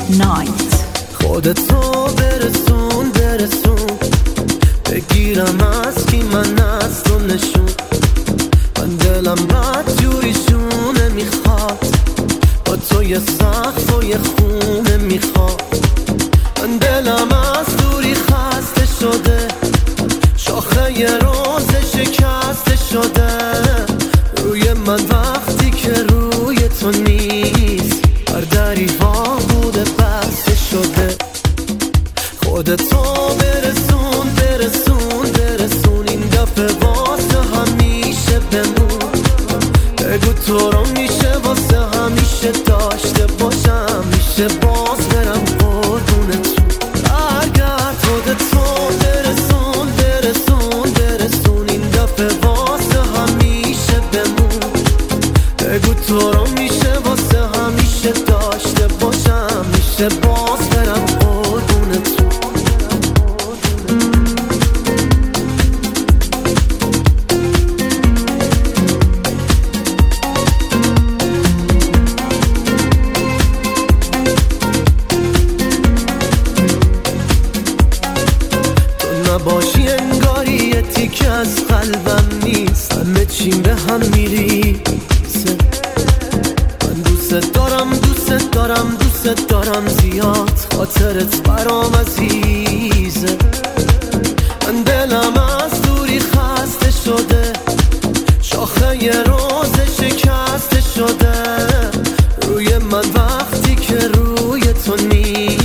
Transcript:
نایت. خودتو برسون بگیرم از کی من از تو نشون. من دلم بد جوریشونه میخواد، با تو یه سقف و یه خونه میخواد. من دلم از دوری خسته شده، شاخه یه روز شکسته شده. روی من وقتی که روی تو نیست، هر دری وا بوده بسته شده. خودتو برسون این دفعه واسه همیشه بمون. بگو تو رو میشه واسه همیشه داشته باشم، میشه باز برم قربونتون. برگرد خودتو برسون این دفعه واسه همیشه بمون. بگو تو رو میشه واسه همیشه داشته باشم، میشه باز برم قربونتون. نباشی انگاری یه تیکه از قلبم نیست، همه چیم به هم میریسه. من دوست دارم زیاد، خاطرت برام عزیزه. من دلم از دوری خسته شده، شاخه یه روز شکسته شده. روی من وقتی که روی تو نیست،